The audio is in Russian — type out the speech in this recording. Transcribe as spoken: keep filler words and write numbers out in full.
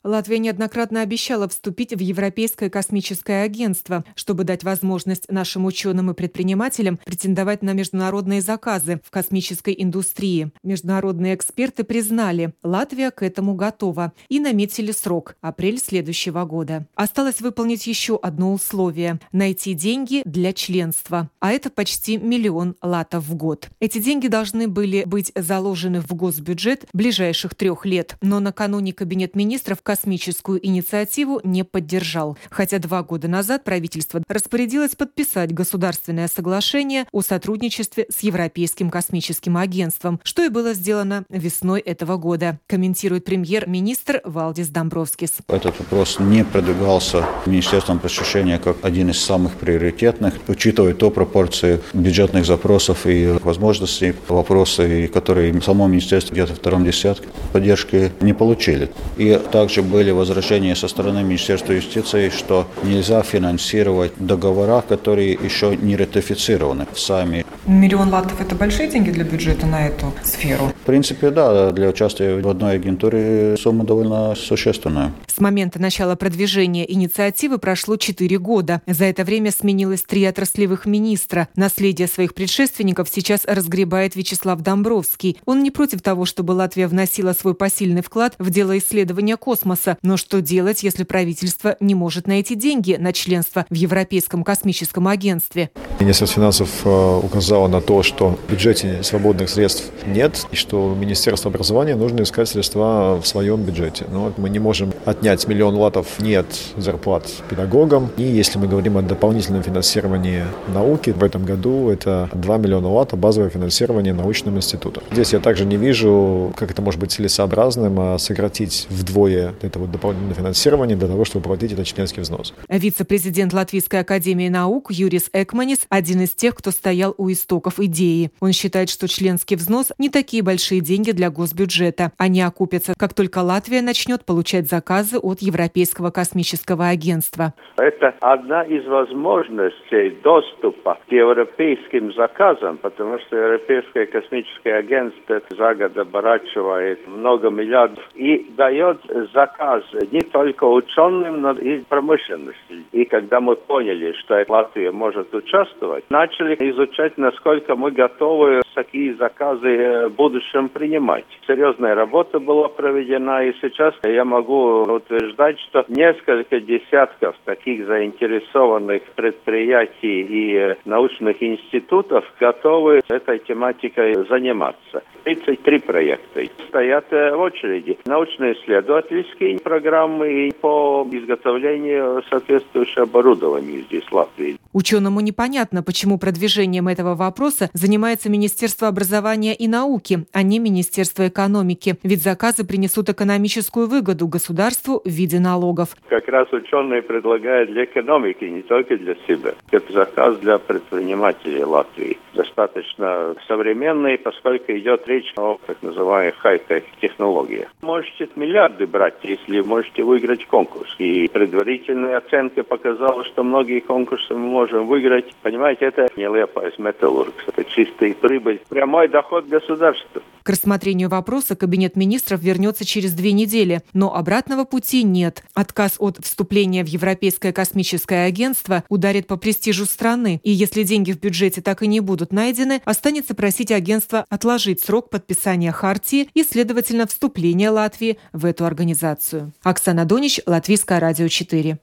Латвия неоднократно обещала вступить в Европейское космическое агентство, чтобы дать возможность нашим ученым и предпринимателям претендовать на международные заказы в космической индустрии. Международные эксперты признали, Латвия к этому готова и наметили срок – апрель следующего года. Осталось выполнить еще одно условие – найти деньги для членства, а это почти миллион латов в год. Эти деньги должны были быть заложены в госбюджет ближайших трех лет, но накануне Кабинет министров космическую инициативу не поддержал, хотя два года назад правительство распорядилось подписать государственное соглашение о сотрудничестве с Европейским космическим агентством, что и было сделано весной этого года, комментирует премьер-министр Валдис Домбровскис. Этот вопрос не продвигался Министерством просвещения как один из самых приоритетных, учитывая то пропорции бюджетных запросов и возможностей, вопросы, которые само министерство где-то в втором десятке поддержки не получили. И также были возражения со стороны Министерства юстиции, что нельзя финансировать договора, которые еще не ратифицированы сами. Миллион латов – это большие деньги для бюджета на эту сферу? В принципе, да. Для участия в одной агентуре сумма довольно существенная. С момента начала продвижения инициативы прошло четыре года. За это время сменилось три отраслевых министра. Наследие своих предшественников сейчас разгребает Вячеслав Домбровский. Он не против того, чтобы Латвия вносила свой посильный вклад в дело исследования космоса. Но что делать, если правительство не может найти деньги на членство в Европейском космическом агентстве? Министерство финансов указало на то, что в бюджете свободных средств нет, и что Министерству образования нужно искать средства в своем бюджете. Но мы не можем отнять миллион латов ни от зарплат педагогам, и если мы говорим о дополнительном финансировании науки, в этом году это два миллиона лат базовое финансирование научным институтам. Здесь я также не вижу, как это может быть целесообразным, сократить вдвое это вот дополнительное финансирование для того, чтобы платить этот членский взнос. Вице-президент Латвийской академии наук Юрис Экманис – один из тех, кто стоял у истоков идеи. Он считает, что членский взнос – не такие большие деньги для госбюджета. Они окупятся, как только Латвия начнет получать заказы от Европейского космического агентства. Это одна из возможностей доступа к европейским заказам, потому что Европейское космическое агентство за год оборачивает много миллиардов и дает заказ не только ученым, но и промышленности. И когда мы поняли, что Латвия может участвовать, начали изучать, насколько мы готовы такие заказы в будущем принимать. Серьезная работа была проведена, и сейчас я могу утверждать, что несколько десятков таких заинтересованных предприятий и научных институтов готовы этой тематикой заниматься. тридцать три проекта стоят в очереди. Научно-исследовательские программы и по изготовлению соответствующего оборудования здесь в Латвии. Ученому непонятно, почему продвижением этого вопроса занимается Министерство образования и науки, а не Министерство экономики. Ведь заказы принесут экономическую выгоду государству в виде налогов. Как раз ученые предлагают для экономики, не только для себя. Это заказ для предпринимателей Латвии. Достаточно современный, поскольку идет речь о так называемых хай-тек технологиях. Можете миллиарды брать, если можете выиграть конкурс. И предварительная оценка показала, что многие конкурсы мы можем выиграть. Понимаете, это не лепайс металлург, это чистая прибыль, прямой доход государства. К рассмотрению вопроса Кабинет министров вернется через две недели, но обратного пути нет. Отказ от вступления в Европейское космическое агентство ударит по престижу страны. И если деньги в бюджете так и не будут найдены, останется просить агентство отложить срок подписания хартии и, следовательно, вступления Латвии в эту организацию. Оксана Донич, Латвийское радио четыре.